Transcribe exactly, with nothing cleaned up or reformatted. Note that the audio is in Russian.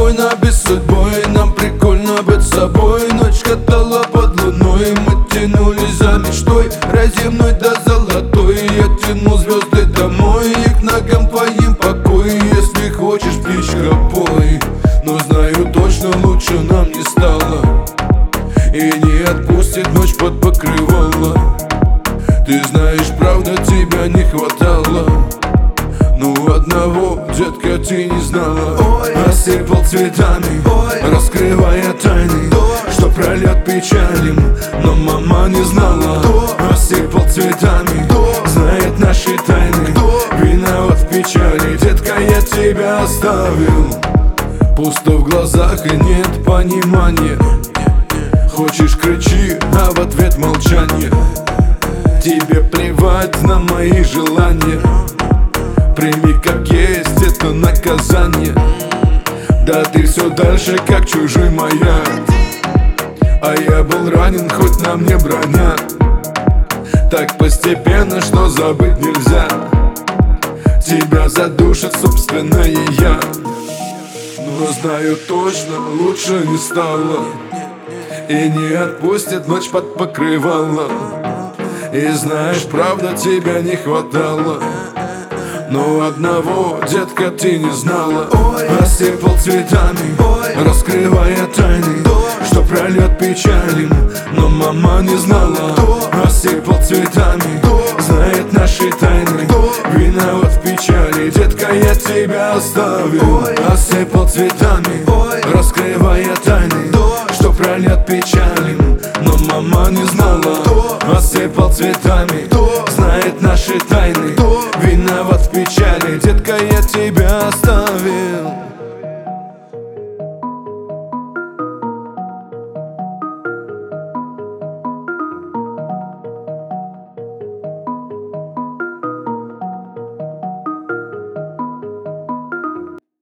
спокойно, без судьбы. Нам прикольно быть собой. Ночь катала под луной, мы тянулись за мечтой разъемной до золотой. Я тяну звезды домой и к ногам твоим покой. Если хочешь, птичка, пой, но знаю точно, лучше нам не стало. И не отпустит ночь под покрывало. Ты знаешь, правда, тебя не хватало. Ну одного, детка, ты не знала. Ой. Осыпал цветами, Ой. раскрывая тайны, Дождь. что прольет печалим, но мама не знала. Дождь. Осыпал цветами, Дождь. знает наши тайны. Дождь. Виноват в печали, детка, я тебя оставил. Пусто в глазах и нет понимания. Хочешь, кричи, а в ответ молчание. Тебе плевать на мои желания. Прими как есть, это наказание. Да ты все дальше, как чужой маяк. А я был ранен, хоть на мне броня. Так постепенно, что забыть нельзя. Тебя задушит собственное я. Но знаю точно, лучше не стало. И не отпустит ночь под покрывало. И знаешь, правда, тебя не хватало. Но одного, детка, ты не знала. Ой. Осыпал цветами, Ой. раскрывая тайны, Дождь. что прольет печалим, но мама не знала. Дождь. Осыпал цветами, Дождь. знает наши тайны. Дождь. Виноват в печали, детка, я тебя оставил. Ой. Осыпал цветами, Ой. раскрывая тайны, Дождь. что прольет печалим, но мама не знала. Дождь. Осыпал цветами, Дождь. знает наши тайны. Дождь.